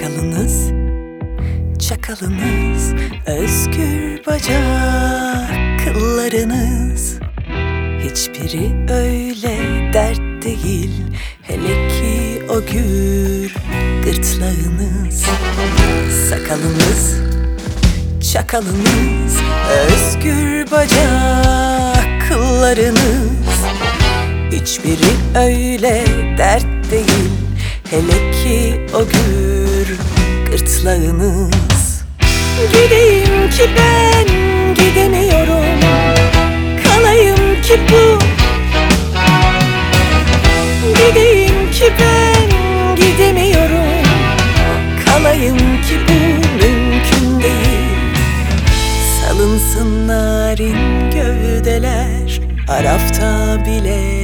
Sakalınız, çakalınız, özgür bacak kıllarınız. Hiçbiri öyle dert değil, hele ki o gür gırtlağınız. Sakalınız, çakalınız, özgür bacak kıllarınız. Hiçbiri öyle dert değil, hele ki o gür gırtlağınız. Gideyim ki ben gidemiyorum, kalayım ki bu. Gideyim ki ben gidemiyorum, kalayım ki bu mümkün değil. Salınsın narin gövdeler Arafta bile.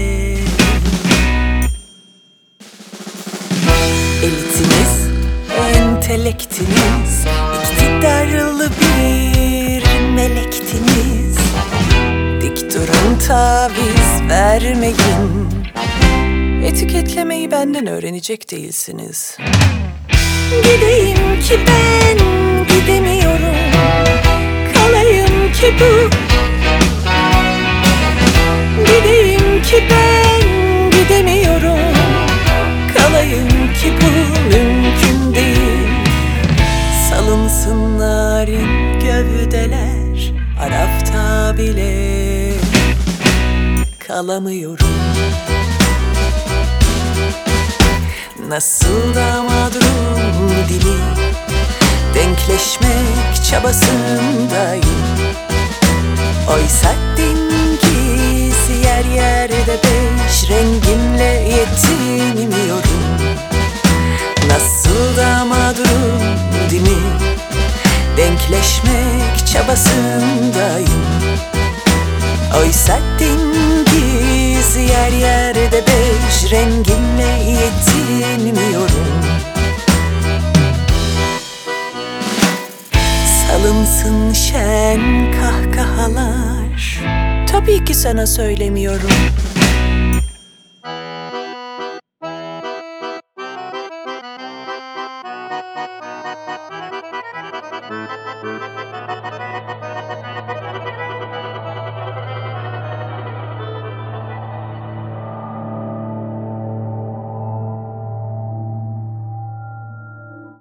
Elitiniz, entelektiniz, iktidarlı bir melektiniz. Dik durun, taviz vermeyin, etiketlemeyi benden öğrenecek değilsiniz. Gideyim ki ben gidemiyorum, kalayım ki bu. Gideyim ki ben gidemiyorum, kalayım ki bu mümkün değil. Salınsın narin gövdeler Arafta bile, kalamıyorum. Nasıl da mağdurum dili, denkleşmek çabasındayım. Oysa dengisi yer yerde beş rengimle yetinmiyorum. Nasıl da mağdurum dili, denkleşmek çabasındayım. Oysa dengisi yer yerde beş rengimle yetinmiyorum. Salınsın şen kahkahalar, tabii ki sana söylemiyorum.